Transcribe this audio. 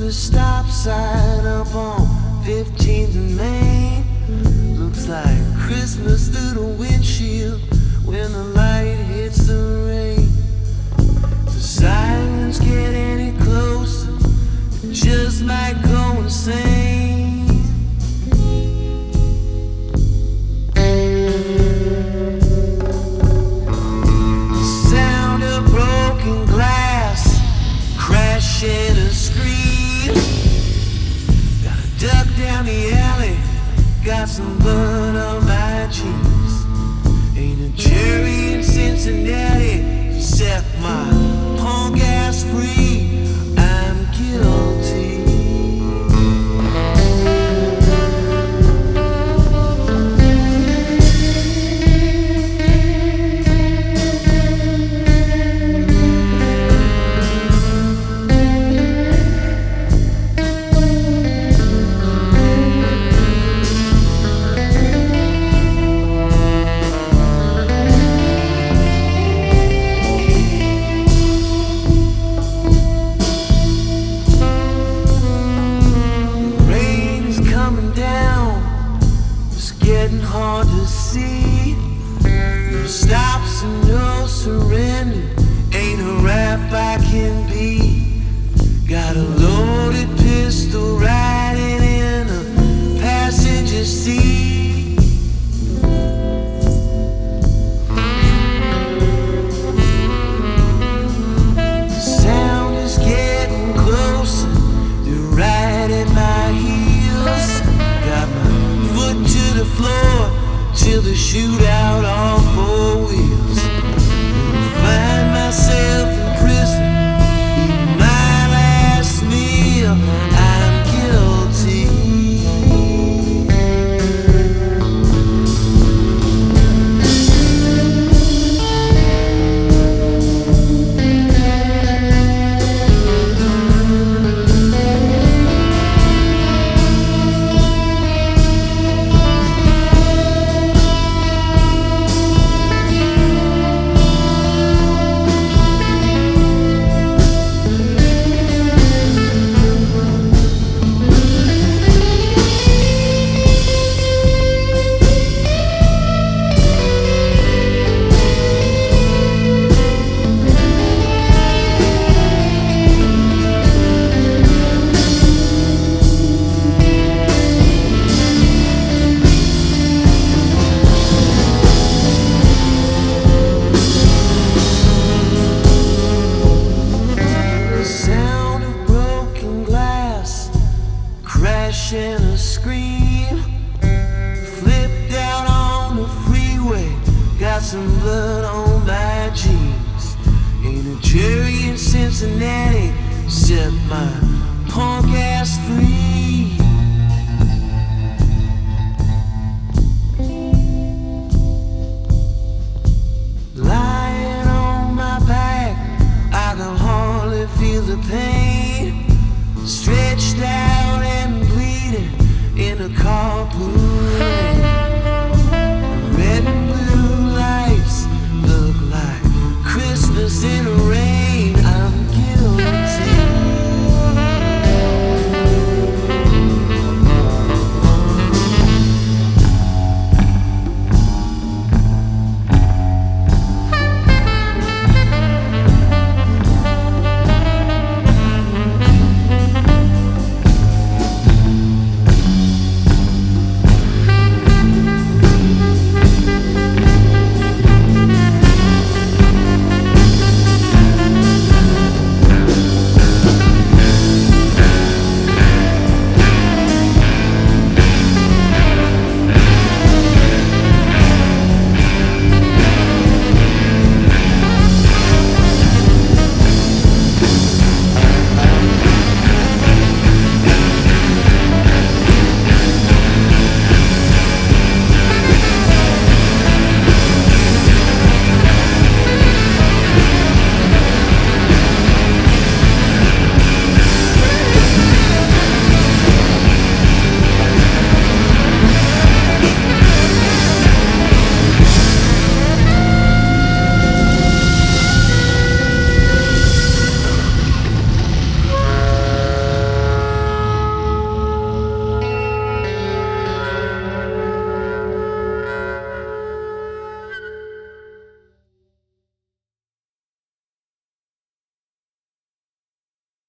the stop sign up on 15th and Main. Looks like Christmas through the windshield when the light hits the rain. The sirens get any closer, it just might go insane. The sound of broken glass, crash and a scream. Gotta duck down the alley, got some blood on my jeans. Ain't a jury in Cincinnati set my punk ass free. I'm guilty. Getting hard to see. No stops and no surrender. Ain't a rap I can be. Got a loaded pistol riding in a passenger seat. The sound is getting closer. They're right at my heels. Got my foot to the floor till the shootout on four wheels. Find myself in prison, eating my last meal. I'm guilty. And a scream, flipped out on the freeway, got some blood on my jeans. Ain't a jury in Cincinnati set my punk ass free. Lying on my back, I can hardly feel the pain. Stretched out and bleeding in a carpool